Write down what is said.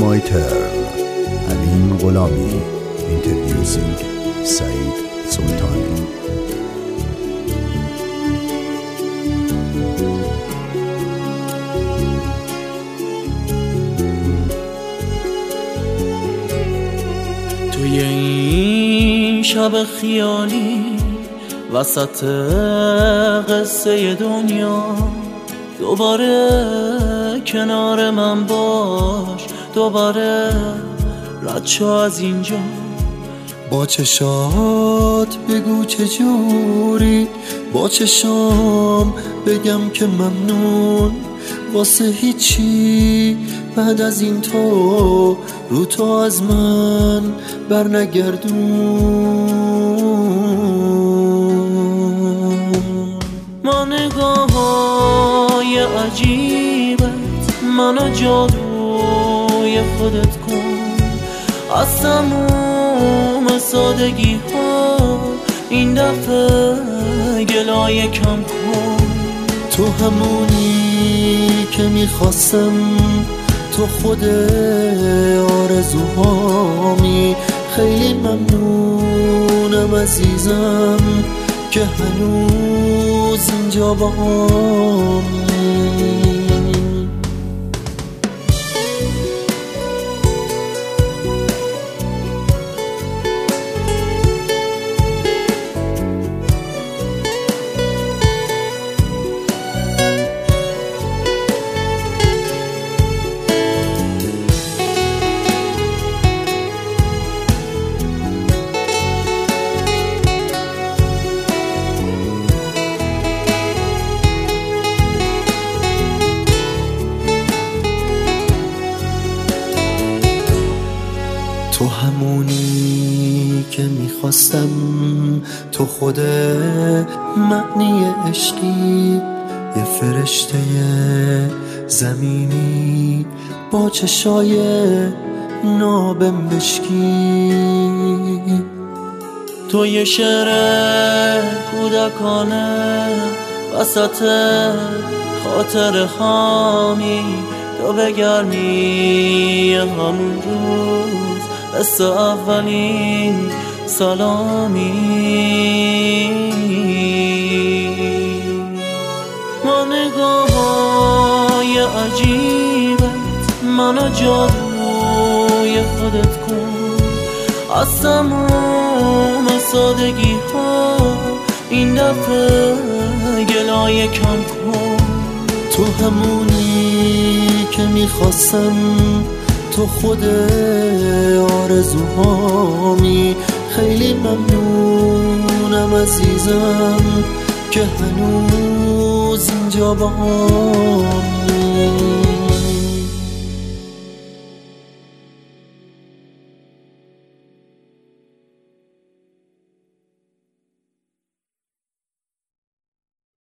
My Turn. علیم غلامی. Introducing سعید سلطانی. توی این شب خیالی وسط قصه دنیا دوباره کنار من باش، دوباره رد شو از اینجا. با چشات بگو چجوری، با چشام بگم که ممنون واسه هیچی بعد از این تو رو تو از من بر نگردون. ما نگاه‌های عجیبت منو جادوی خودت کن، از تموم سادگی ها این دفعه گلایه کم کن. تو همونی که میخواستم، تو خود آرزوهامی. خیلی ممنونم عزیزم که هنوز اینجا باهامی. تو همونی که میخواستم، تو خود معنی عشقی. یه فرشته زمینی با چشای نابم بشکی. تو یه شعر کودکانه وسط خاطر خامی، تو بگرمی همون روز قصه اولین سلامی. ما نگاه‌های عجیبت منو جادوی خودت کن، از تموم سادگی ها این دفعه گلایه کم کن. تو همونی که میخواستم، تو خود آرزوهامی. خیلی ممنونم عزیزم که هنوز اینجا باهامی.